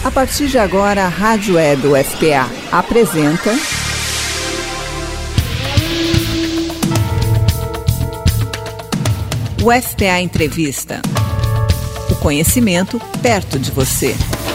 A partir de agora, a Rádio Web UFPA apresenta... UFPA Entrevista. O conhecimento perto de você.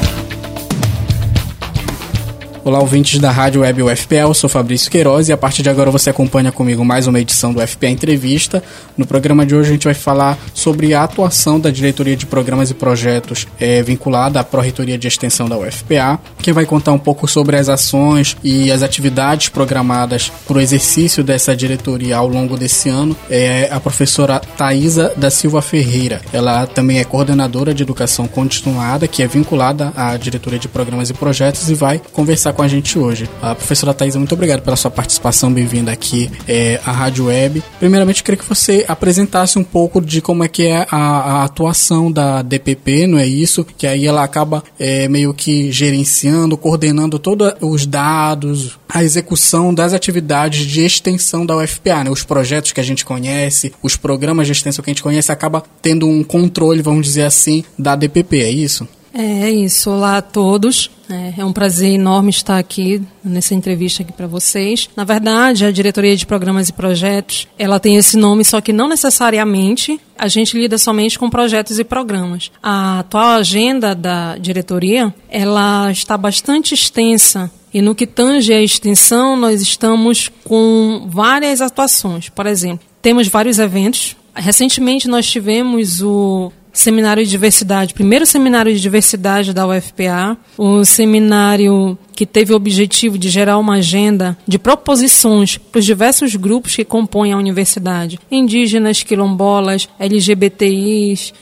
Olá, ouvintes da Rádio Web UFPA, eu sou Fabrício Queiroz e a partir de agora você acompanha comigo mais uma edição do UFPA Entrevista. No programa de hoje a gente vai falar sobre a atuação da Diretoria de Programas e Projetos vinculada à Pró-Reitoria de Extensão da UFPA. Quem vai contar um pouco sobre as ações e as atividades programadas para o exercício dessa diretoria ao longo desse ano é a professora Thaisa da Silva Ferreira. Ela também é coordenadora de Educação Continuada, que é vinculada à Diretoria de Programas e Projetos e vai conversar com a gente hoje. A professora Thaisa, muito obrigado pela sua participação, bem-vinda aqui à Rádio Web. Primeiramente, eu queria que você apresentasse um pouco de como é que é a atuação da DPP, não é isso? Que aí ela acaba meio que gerenciando, coordenando todos os dados, a execução das atividades de extensão da UFPA, né? Os projetos que a gente conhece, os programas de extensão que a gente conhece, acaba tendo um controle, vamos dizer assim, da DPP, é isso? É isso. Olá a todos. É um prazer enorme estar aqui nessa entrevista aqui para vocês. Na verdade, a Diretoria de Programas e Projetos, ela tem esse nome, só que não necessariamente a gente lida somente com projetos e programas. A atual agenda da diretoria, ela está bastante extensa. E no que tange a extensão, nós estamos com várias atuações. Por exemplo, temos vários eventos. Recentemente nós tivemos o Seminário de Diversidade, primeiro seminário de diversidade da UFPA, um seminário que teve o objetivo de gerar uma agenda de proposições para os diversos grupos que compõem a universidade, indígenas, quilombolas, LGBTIs,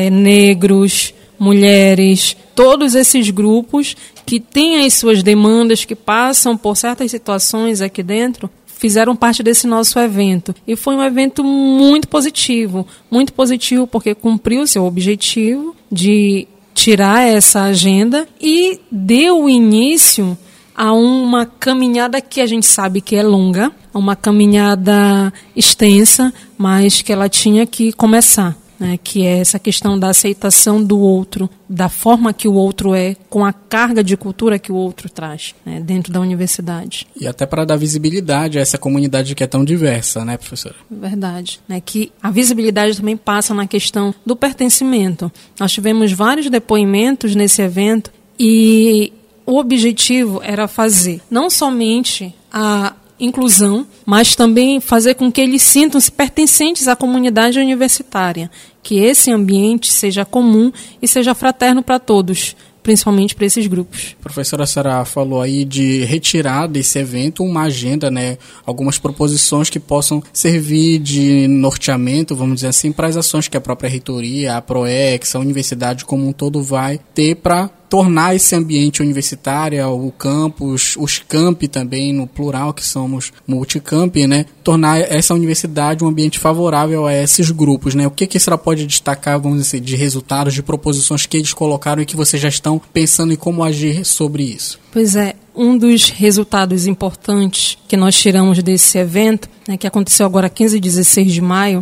negros, mulheres, todos esses grupos que têm as suas demandas, que passam por certas situações aqui dentro, fizeram parte desse nosso evento. E foi um evento muito positivo porque cumpriu o seu objetivo de tirar essa agenda e deu início a uma caminhada que a gente sabe que é longa, uma caminhada extensa, mas que ela tinha que começar. Que é essa questão da aceitação do outro, da forma que o outro é, com a carga de cultura que o outro traz, dentro da universidade. E até para dar visibilidade a essa comunidade que é tão diversa, né, professora? Verdade. Que a visibilidade também passa na questão do pertencimento. Nós tivemos vários depoimentos nesse evento e o objetivo era fazer não somente a inclusão, mas também fazer com que eles sintam-se pertencentes à comunidade universitária, que esse ambiente seja comum e seja fraterno para todos, principalmente para esses grupos. Professora, a senhora falou aí de retirar desse evento uma agenda, algumas proposições que possam servir de norteamento, vamos dizer assim, para as ações que a própria reitoria, a PROEX, a universidade como um todo vai ter para tornar esse ambiente universitário, o campus, os campi também, no plural, que somos multicampi, tornar essa universidade um ambiente favorável a esses grupos, O que a senhora pode destacar, vamos dizer, de resultados, de proposições que eles colocaram e que vocês já estão pensando em como agir sobre isso? Pois é, um dos resultados importantes que nós tiramos desse evento, que aconteceu agora 15 e 16 de maio,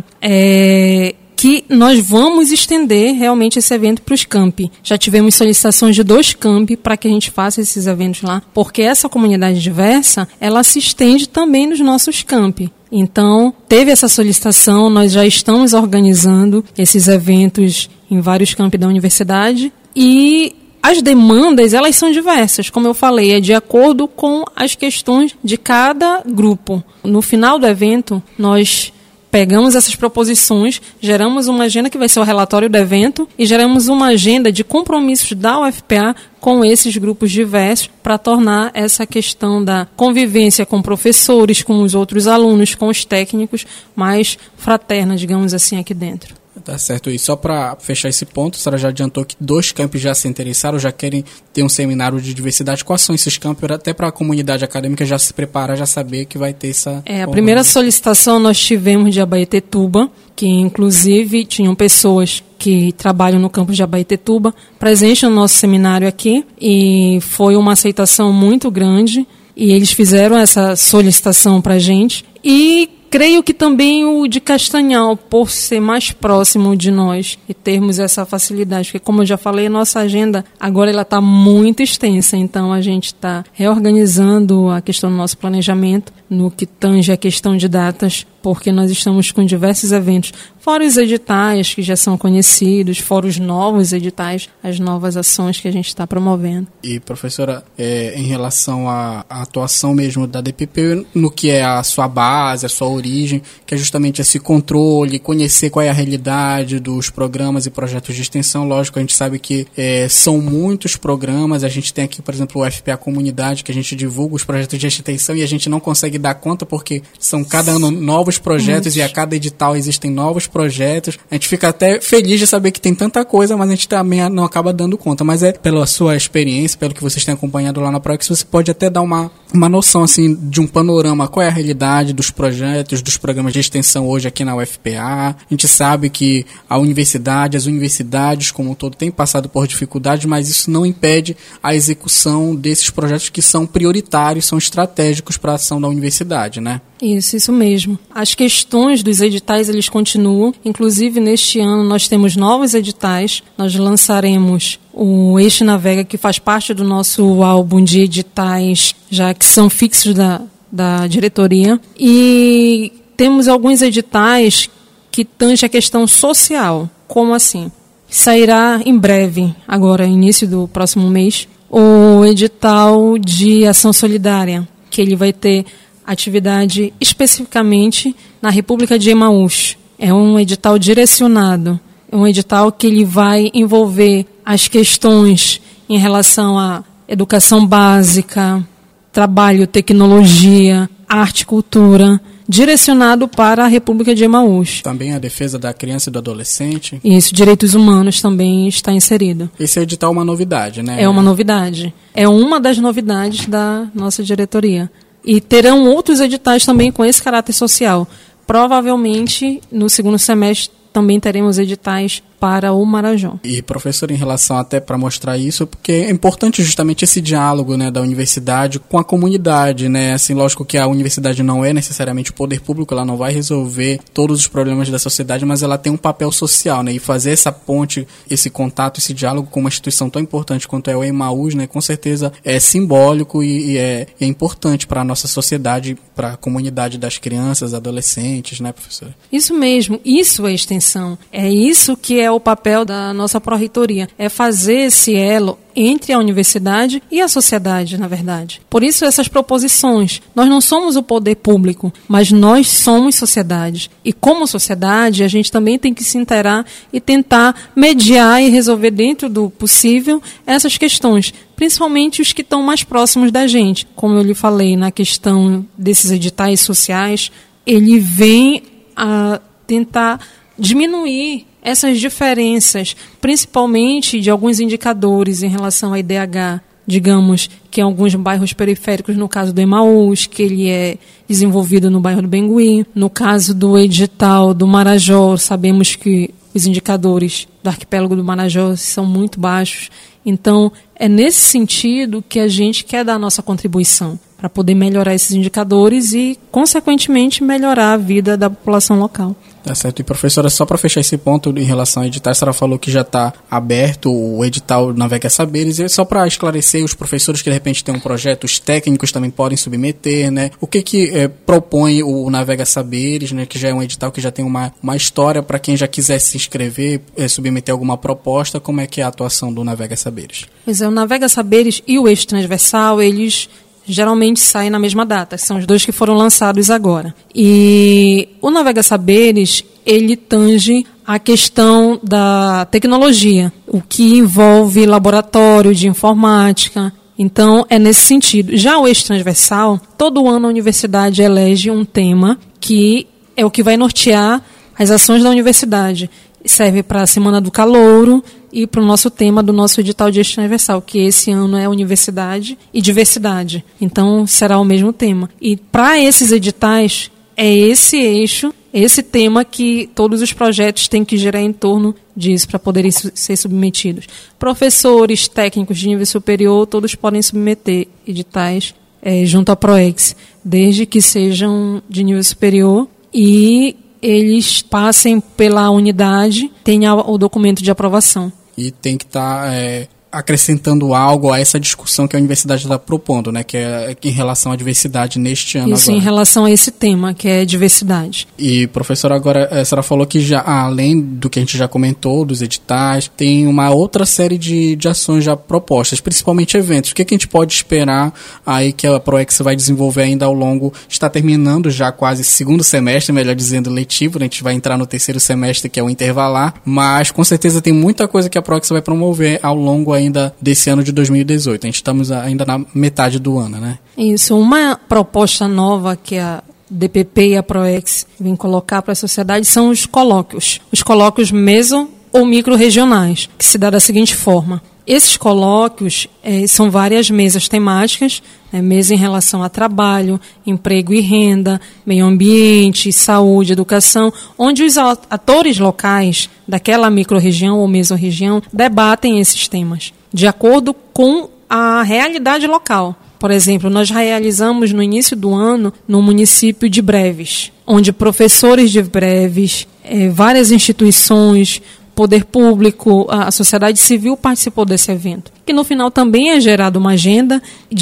é que nós vamos estender realmente esse evento para os campi. Já tivemos solicitações de 2 campi para que a gente faça esses eventos lá, porque essa comunidade diversa, ela se estende também nos nossos campi. Então, teve essa solicitação, nós já estamos organizando esses eventos em vários campi da universidade e as demandas, elas são diversas, como eu falei, é de acordo com as questões de cada grupo. No final do evento, nós pegamos essas proposições, geramos uma agenda que vai ser o relatório do evento e geramos uma agenda de compromissos da UFPA com esses grupos diversos para tornar essa questão da convivência com professores, com os outros alunos, com os técnicos, mais fraterna, digamos assim, aqui dentro. Tá certo. E só para fechar esse ponto, a senhora já adiantou que 2 campos já se interessaram, já querem ter um seminário de diversidade. Quais são esses campos? Até para a comunidade acadêmica já se preparar, já saber que vai ter essa... A primeira solicitação nós tivemos de Abaetetuba, que inclusive tinham pessoas que trabalham no campus de Abaetetuba presentes no nosso seminário aqui, e foi uma aceitação muito grande, e eles fizeram essa solicitação para a gente. E creio que também o de Castanhal, por ser mais próximo de nós e termos essa facilidade, porque como eu já falei, nossa agenda agora ela está muito extensa, então a gente está reorganizando a questão do nosso planejamento no que tange a questão de datas, porque nós estamos com diversos eventos, fora os editais que já são conhecidos, fora os novos editais, as novas ações que a gente está promovendo. E, professora, em relação à atuação mesmo da DPP, no que é a sua base, a sua origem, que é justamente esse controle, conhecer qual é a realidade dos programas e projetos de extensão. Lógico, a gente sabe que são muitos programas, a gente tem aqui, por exemplo, o FPA Comunidade, que a gente divulga os projetos de extensão e a gente não consegue dar conta porque são cada ano novos projetos e a cada edital existem novos projetos. A gente fica até feliz de saber que tem tanta coisa, mas a gente também não acaba dando conta. Mas pela sua experiência, pelo que vocês têm acompanhado lá na Proex, você pode até dar uma noção assim, de um panorama, qual é a realidade dos projetos, dos programas de extensão hoje aqui na UFPA. A gente sabe que as universidades como um todo têm passado por dificuldades, mas isso não impede a execução desses projetos que são prioritários, são estratégicos para a ação da universidade, né? Isso mesmo. As questões dos editais, eles continuam. Inclusive, neste ano, nós temos novos editais. Nós lançaremos o Eixo Navega, que faz parte do nosso álbum de editais, já que são fixos da diretoria. E temos alguns editais que tangem a questão social. Como assim? Sairá em breve, agora, início do próximo mês, o edital de ação solidária, que ele vai ter atividade especificamente na República de Emaús. É um edital direcionado, é um edital que ele vai envolver as questões em relação à educação básica, trabalho, tecnologia, arte, cultura, direcionado para a República de Emaús. Também a defesa da criança e do adolescente. Isso, direitos humanos também está inserido. Esse edital é uma novidade, né? É uma novidade. É uma das novidades da nossa diretoria. E terão outros editais também com esse caráter social. Provavelmente, no segundo semestre, também teremos editais para o Marajó. E, professor, em relação até para mostrar isso, porque é importante justamente esse diálogo, né, da universidade com a comunidade, né? Assim, lógico que a universidade não é necessariamente o poder público, ela não vai resolver todos os problemas da sociedade, mas ela tem um papel social, né? E fazer essa ponte, esse contato, esse diálogo com uma instituição tão importante quanto é o Emaús, né? Com certeza é simbólico e é importante para a nossa sociedade, para a comunidade das crianças, adolescentes, né, professora? Isso mesmo, isso é extensão. É isso que é o papel da nossa pró-reitoria, é fazer esse elo entre a universidade e a sociedade, na verdade. Por isso essas proposições. Nós não somos o poder público, mas nós somos sociedade. E como sociedade, a gente também tem que se inteirar e tentar mediar e resolver dentro do possível essas questões, principalmente os que estão mais próximos da gente. Como eu lhe falei, na questão desses editais sociais, ele vem a tentar diminuir essas diferenças, principalmente de alguns indicadores em relação à IDH, digamos que em alguns bairros periféricos, no caso do Emaús, que ele é desenvolvido no bairro do Bengui, no caso do edital do Marajó, sabemos que os indicadores do arquipélago do Marajó são muito baixos, então é nesse sentido que a gente quer dar a nossa contribuição, para poder melhorar esses indicadores e, consequentemente, melhorar a vida da população local. Tá certo. E, professora, só para fechar esse ponto em relação ao edital, a senhora falou que já está aberto o edital Navega Saberes, e só para esclarecer, os professores que de repente têm um projeto, os técnicos também podem submeter, né? O que propõe o Navega Saberes, né? Que já é um edital que já tem uma história para quem já quiser se inscrever, submeter alguma proposta, como é que é a atuação do Navega Saberes? Pois é, o Navega Saberes e o Eixo Transversal, eles geralmente saem na mesma data, são os dois que foram lançados agora. E o Navega Saberes, ele tange a questão da tecnologia, o que envolve laboratório de informática. Então, é nesse sentido. Já o Eixo Transversal, todo ano a universidade elege um tema que é o que vai nortear as ações da universidade. Serve para a Semana do Calouro e para o nosso tema do nosso edital de Eixo Transversal, que esse ano é Universidade e Diversidade. Então, será o mesmo tema. E para esses editais, é esse eixo, esse tema que todos os projetos têm que girar em torno disso para poderem ser submetidos. Professores, técnicos de nível superior, todos podem submeter editais junto à Proex, desde que sejam de nível superior e eles passem pela unidade, tenha o documento de aprovação. E tem que estar acrescentando algo a essa discussão que a universidade está propondo, né? Que é em relação à diversidade neste ano. Isso, agora. Em relação a esse tema, que é diversidade. E, professora, agora a senhora falou que já, além do que a gente já comentou, dos editais, tem uma outra série de ações já propostas, principalmente eventos. O que a gente pode esperar aí que a ProEx vai desenvolver ainda ao longo, está terminando já quase segundo semestre, melhor dizendo, letivo, né? A gente vai entrar no terceiro semestre, que é o intervalar, mas com certeza tem muita coisa que a ProEx vai promover ao longo ainda desse ano de 2018. A gente estamos ainda na metade do ano, né? Isso, uma proposta nova que a DPP e a ProEx vêm colocar para a sociedade são os colóquios. Os colóquios meso ou micro-regionais, que se dá da seguinte forma. Esses colóquios são várias mesas temáticas, mesa em relação a trabalho, emprego e renda, meio ambiente, saúde, educação, onde os atores locais daquela micro-região ou mesorregião debatem esses temas, de acordo com a realidade local. Por exemplo, nós realizamos no início do ano no município de Breves, onde professores de Breves, várias instituições, poder público, a sociedade civil participou desse evento. Que no final também é gerada uma agenda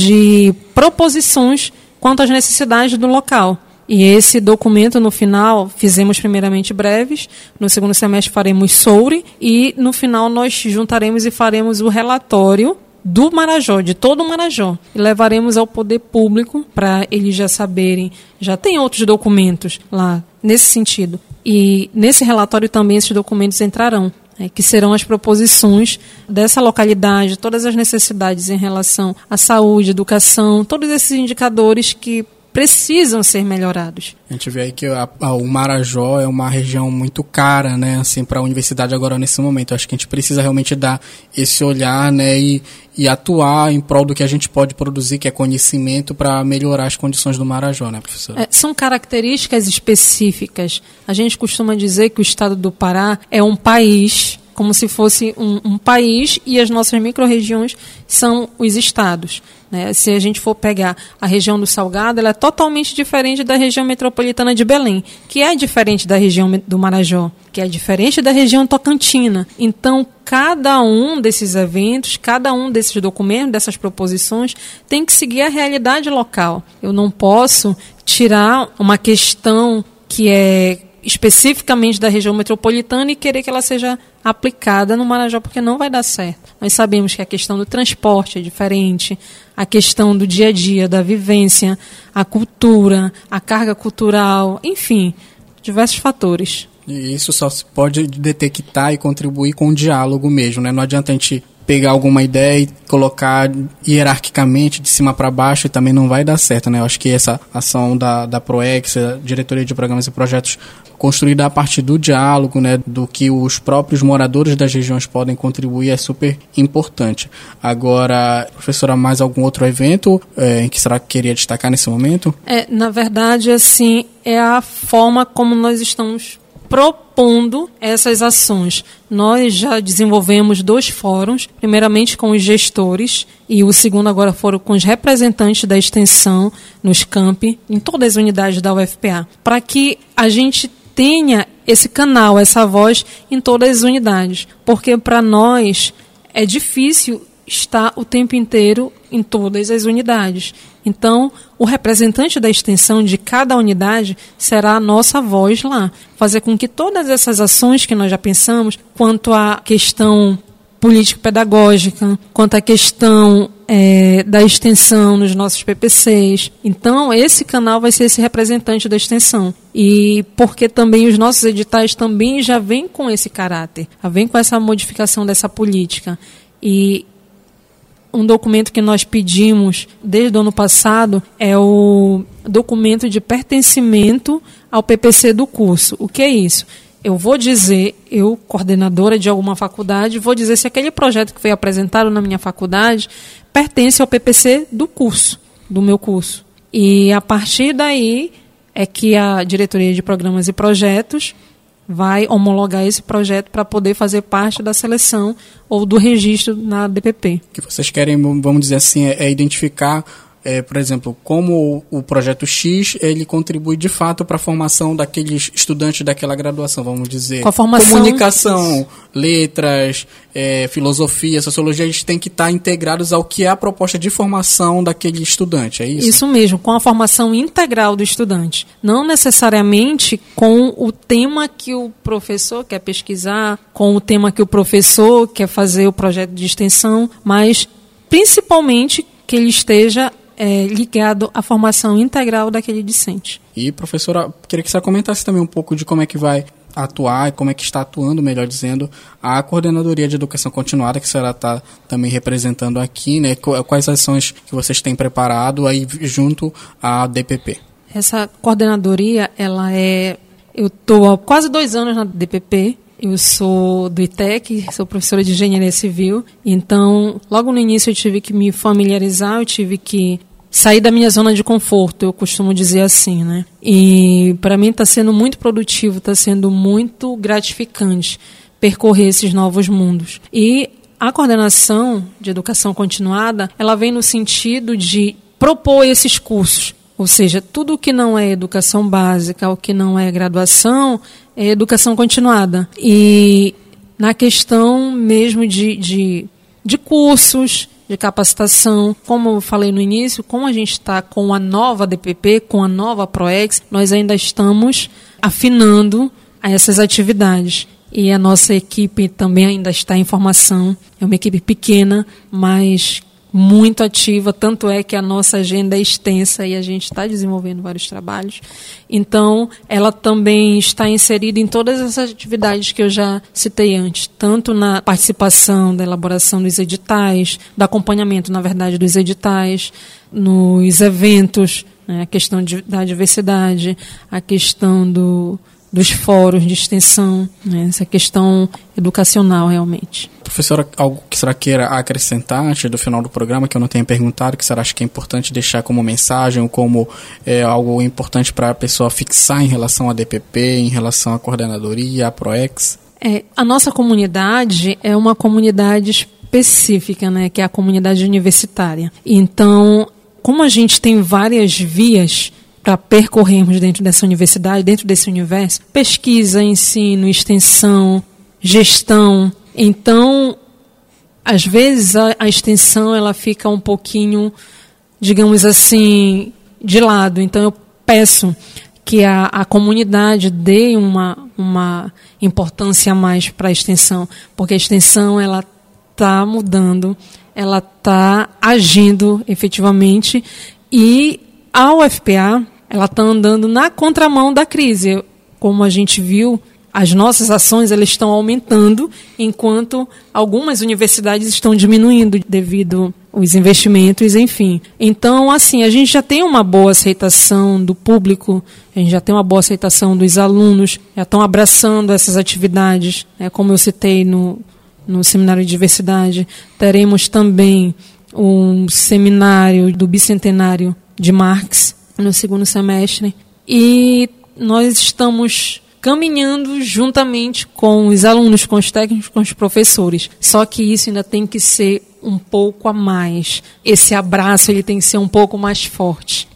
de proposições quanto às necessidades do local. E esse documento, no final, fizemos primeiramente Breves, no segundo semestre faremos Soure, e no final nós juntaremos e faremos o relatório do Marajó, de todo o Marajó, e levaremos ao poder público para eles já saberem, já tem outros documentos lá nesse sentido, e nesse relatório também esses documentos entrarão, que serão as proposições dessa localidade, todas as necessidades em relação à saúde, educação, todos esses indicadores que precisam ser melhorados. A gente vê aí que o Marajó é uma região muito cara, né, assim, para a universidade agora nesse momento. Eu acho que a gente precisa realmente dar esse olhar, né, e atuar em prol do que a gente pode produzir, que é conhecimento, para melhorar as condições do Marajó, né, professora? São características específicas. A gente costuma dizer que o estado do Pará é um país, como se fosse um país, e as nossas micro-regiões são os estados. Se a gente for pegar a região do Salgado, ela é totalmente diferente da região metropolitana de Belém, que é diferente da região do Marajó, que é diferente da região tocantina. Então, cada um desses eventos, cada um desses documentos, dessas proposições, tem que seguir a realidade local. Eu não posso tirar uma questão que é especificamente da região metropolitana e querer que ela seja aplicada no Marajó, porque não vai dar certo. Nós sabemos que a questão do transporte é diferente, a questão do dia a dia, da vivência, a cultura, a carga cultural, enfim, diversos fatores. E isso só se pode detectar e contribuir com o diálogo mesmo, né? Não adianta a gente pegar alguma ideia e colocar hierarquicamente de cima para baixo, e também não vai dar certo, né? Eu acho que essa ação da ProEx, a Diretoria de Programas e Projetos, construída a partir do diálogo, né, do que os próprios moradores das regiões podem contribuir, é super importante. Agora, professora, mais algum outro evento em que será que queria destacar nesse momento? Na verdade, assim, é a forma como nós estamos propondo essas ações. Nós já desenvolvemos 2 fóruns, primeiramente com os gestores, e o segundo agora foram com os representantes da extensão nos campi, em todas as unidades da UFPA, para que a gente tenha esse canal, essa voz em todas as unidades, porque para nós é difícil estar o tempo inteiro em todas as unidades. Então, o representante da extensão de cada unidade será a nossa voz lá, fazer com que todas essas ações que nós já pensamos, quanto à questão político-pedagógica, quanto à questão da extensão nos nossos PPCs. Então, esse canal vai ser esse representante da extensão. E porque também os nossos editais também já vêm com esse caráter, já vêm com essa modificação dessa política. E um documento que nós pedimos desde o ano passado é o documento de pertencimento ao PPC do curso. O que é isso? Eu vou dizer, eu, coordenadora de alguma faculdade, vou dizer se aquele projeto que foi apresentado na minha faculdade pertence ao PPC do curso, do meu curso. E a partir daí é que a Diretoria de Programas e Projetos vai homologar esse projeto para poder fazer parte da seleção ou do registro na DPP. O que vocês querem, vamos dizer assim, é identificar por exemplo, como o projeto X, ele contribui de fato para a formação daqueles estudantes daquela graduação, vamos dizer. Com a formação, comunicação, letras, filosofia, sociologia, eles têm que estar integrados ao que é a proposta de formação daquele estudante, é isso? Isso mesmo, com a formação integral do estudante. Não necessariamente com o tema que o professor quer pesquisar, com o tema que o professor quer fazer o projeto de extensão, mas principalmente que ele esteja ligado à formação integral daquele discente. E, professora, queria que você comentasse também um pouco de como é que vai atuar, como é que está atuando, melhor dizendo, a Coordenadoria de Educação Continuada, que a senhora está também representando aqui, né? Quais ações que vocês têm preparado aí junto à DPP? Essa coordenadoria, eu estou há quase 2 anos na DPP. Eu sou do ITEC, sou professora de Engenharia Civil, então logo no início eu tive que me familiarizar, eu tive que sair da minha zona de conforto, eu costumo dizer assim, né? E para mim está sendo muito produtivo, está sendo muito gratificante percorrer esses novos mundos. E a coordenação de educação continuada, ela vem no sentido de propor esses cursos. Ou seja, tudo o que não é educação básica, o que não é graduação, é educação continuada. E na questão mesmo de cursos, de capacitação, como eu falei no início, como a gente está com a nova DPP, com a nova PROEX, nós ainda estamos afinando essas atividades. E a nossa equipe também ainda está em formação. É uma equipe pequena, mas muito ativa, tanto é que a nossa agenda é extensa e a gente está desenvolvendo vários trabalhos. Então, ela também está inserida em todas essas atividades que eu já citei antes, tanto na participação da elaboração dos editais, do acompanhamento, na verdade, dos editais, nos eventos, né, a questão da diversidade, a questão dos fóruns de extensão, né, essa questão educacional realmente. Professora, algo que a senhora queira acrescentar antes do final do programa, que eu não tenha perguntado, que a senhora acha que é importante deixar como mensagem ou como algo importante para a pessoa fixar em relação à DPP, em relação à coordenadoria, à PROEX? A nossa comunidade é uma comunidade específica, né, que é a comunidade universitária. Então, como a gente tem várias vias para percorrermos dentro dessa universidade, dentro desse universo, pesquisa, ensino, extensão, gestão. Então, às vezes a extensão ela fica um pouquinho, digamos assim, de lado. Então, eu peço que a comunidade dê uma importância a mais para a extensão, porque a extensão ela está mudando, ela está agindo efetivamente e a UFPA ela está andando na contramão da crise. Como a gente viu, as nossas ações elas estão aumentando, enquanto algumas universidades estão diminuindo devido aos investimentos, enfim. Então, assim, a gente já tem uma boa aceitação do público, a gente já tem uma boa aceitação dos alunos, já estão abraçando essas atividades, né, como eu citei no Seminário de Diversidade. Teremos também um seminário do Bicentenário de Marx no 2º semestre. E nós estamos caminhando juntamente com os alunos, com os técnicos, com os professores. Só que isso ainda tem que ser um pouco a mais. Esse abraço ele tem que ser um pouco mais forte.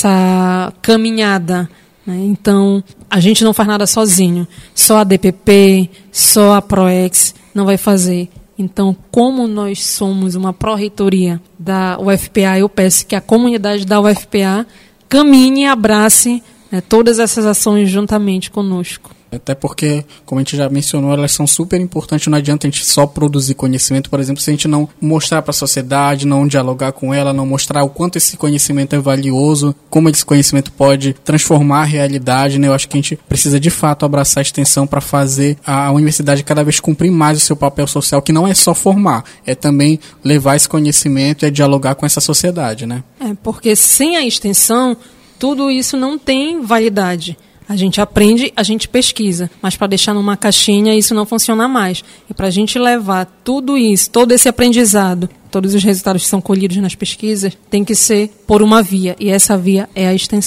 Essa caminhada, né? Então, a gente não faz nada sozinho. Só a DPP, só a PROEX não vai fazer. Então, como nós somos uma pró-reitoria da UFPA, eu peço que a comunidade da UFPA caminhe e abrace, né, todas essas ações juntamente conosco. Até porque, como a gente já mencionou, elas são super importantes. Não adianta a gente só produzir conhecimento, por exemplo, se a gente não mostrar para a sociedade, não dialogar com ela, não mostrar o quanto esse conhecimento é valioso, como esse conhecimento pode transformar a realidade, né? Eu acho que a gente precisa, de fato, abraçar a extensão para fazer a universidade cada vez cumprir mais o seu papel social, que não é só formar, é também levar esse conhecimento e dialogar com essa sociedade, né? Porque sem a extensão, tudo isso não tem validade. A gente aprende, a gente pesquisa, mas para deixar numa caixinha isso não funciona mais. E para a gente levar tudo isso, todo esse aprendizado, todos os resultados que são colhidos nas pesquisas, tem que ser por uma via, e essa via é a extensão.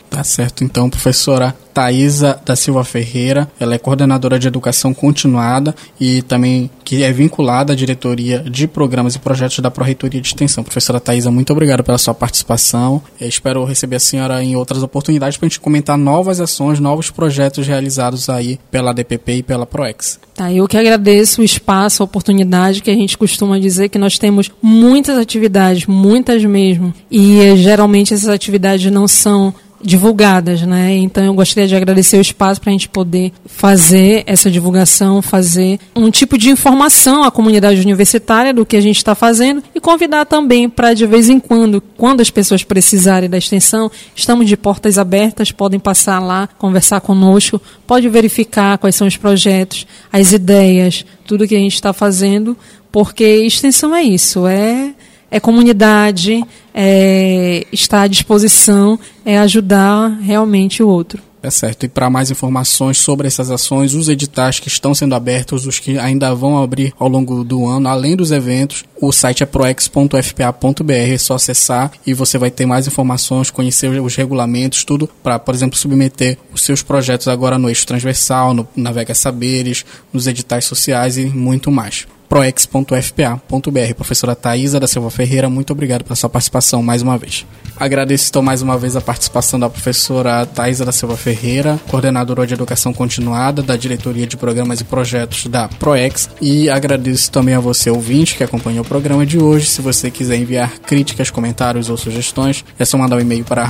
Tá certo, então, professora Thaisa da Silva Ferreira, ela é coordenadora de educação continuada e também que é vinculada à diretoria de programas e projetos da Pró-Reitoria de Extensão. Professora Thaisa, muito obrigado pela sua participação. Eu espero receber a senhora em outras oportunidades para a gente comentar novas ações, novos projetos realizados aí pela DPP e pela PROEX. Tá, eu que agradeço o espaço, a oportunidade, que a gente costuma dizer que nós temos muitas atividades, muitas mesmo, e geralmente essas atividades não são divulgadas, né? Então eu gostaria de agradecer o espaço para a gente poder fazer essa divulgação, fazer um tipo de informação à comunidade universitária do que a gente está fazendo e convidar também para de vez em quando as pessoas precisarem da extensão, estamos de portas abertas, podem passar lá, conversar conosco, pode verificar quais são os projetos, as ideias, tudo que a gente está fazendo, porque extensão é isso, é comunidade, está à disposição, é ajudar realmente o outro. É certo. E para mais informações sobre essas ações, os editais que estão sendo abertos, os que ainda vão abrir ao longo do ano, além dos eventos, o site é proex.fpa.br, é só acessar e você vai ter mais informações, conhecer os regulamentos, tudo para, por exemplo, submeter os seus projetos agora no eixo transversal, no Navega Saberes, nos editais sociais e muito mais. proex.fpa.br. Professora Thaisa da Silva Ferreira, muito obrigado pela sua participação mais uma vez. Agradeço então mais uma vez a participação da professora Thaisa da Silva Ferreira, coordenadora de educação continuada da diretoria de programas e projetos da PROEX, e agradeço também a você ouvinte que acompanhou o programa de hoje. Se você quiser enviar críticas, comentários ou sugestões, é só mandar um e-mail para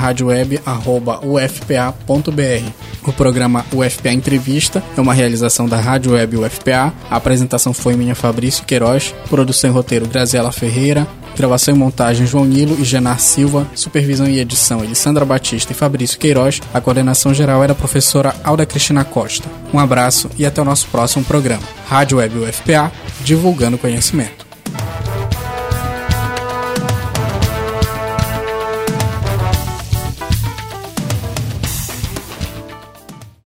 radioweb@ufpa.br. O programa UFPA Entrevista é uma realização da Rádio Web UFPA. A apresentação foi minha, Fabrício Queiroz, produção e roteiro Graziela Ferreira, gravação e montagem João Nilo e Genar Silva, supervisão e edição Elisandra Batista e Fabrício Queiroz. A coordenação geral era a professora Alda Cristina Costa. Um abraço e até o nosso próximo programa. Rádio Web UFPA, divulgando conhecimento.